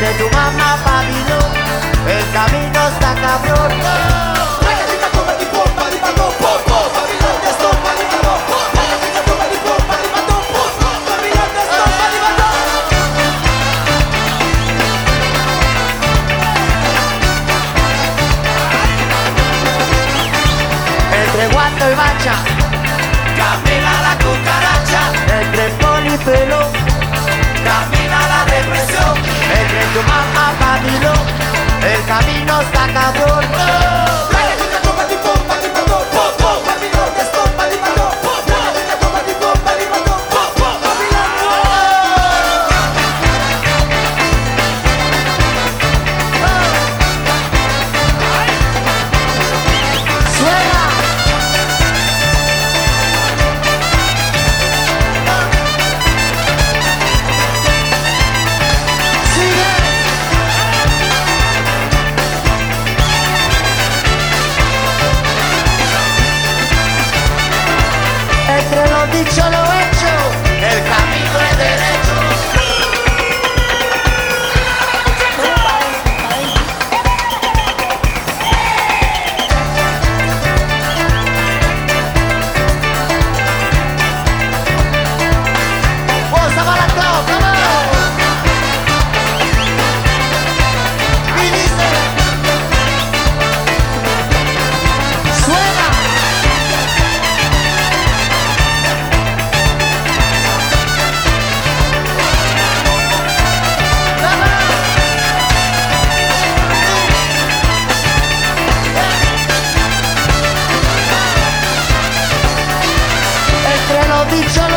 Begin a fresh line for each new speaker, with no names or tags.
Entre tu mamá, Babilón, el camino está cabrón. Entre guato y bacha,
Camina la cucaracha,
entre poli y pelo,
camina la represión.
entre tu mamá, Babilón, el camino está cabrón. Entre lo dicho lo hecho,
El camino es derecho.
vos abalanzado, cabrón. Y dice, suena. Entre lo dicho